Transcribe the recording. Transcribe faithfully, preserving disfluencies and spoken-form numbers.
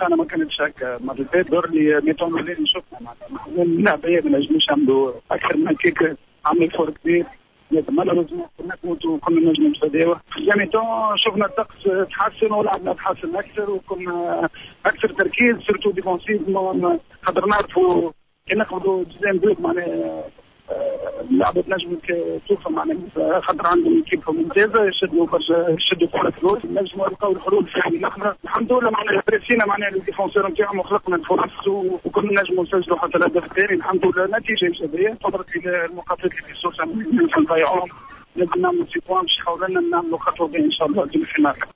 الحقيقه انا ما كانتش هكا المره اللي فاتت، دور لي ميتون اللي شفنا معناها اللعبه هي ما نجموش نعملوا اكثر من هكاك، عمل فور كبير مالوريزمون كنا نموتوا كنا نجموا نتفاداوه. يعني تو شفنا الطقس تحسن ولعبنا تحسن اكثر وكنا اكثر تركيز سيرتو ديفونسيف، خاطر نعرفوا كي ناخذوا جزئين بيض معناها لعبة نجم تشوفها معناها خاطر عندهم كيف ممتازة، يشدوا برشا يشدوا كرة فلوس، نجموا نلقاو الحلول في هذه اللحظة. الحمد لله معناها بريسينا معناها الديفونسور نتاعهم وخلقنا الفرص وكنا نجموا نسجلوا حتى الهدف الثاني. الحمد لله نتيجة إيجابية، قدرت إلى المقاطعة اللي في سوسة نضيعوهم، نبي نعملوا سي بوان باش يحاولوا لنا نعملوا خطوة إن شاء الله في الفينال.